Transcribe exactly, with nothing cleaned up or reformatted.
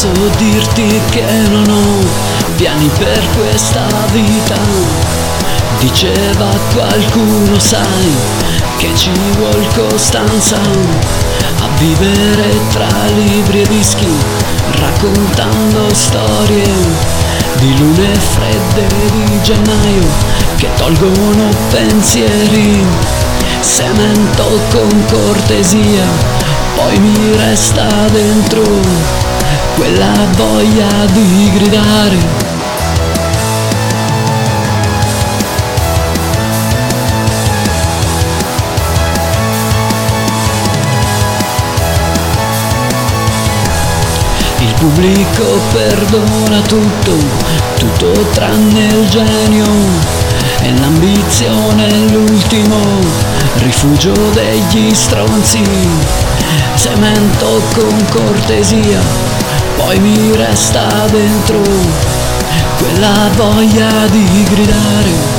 posso dirti che non ho piani per questa vita. Diceva qualcuno, sai, che ci vuol costanza a vivere tra libri e dischi, raccontando storie di lune fredde di gennaio che tolgono pensieri. Semento con cortesia, poi mi resta dentro quella voglia di gridare. Il pubblico perdona tutto, tutto tranne il genio, e l'ambizione è l'ultimo rifugio degli stronzi. Semento con cortesia, poi mi resta dentro quella voglia di gridare.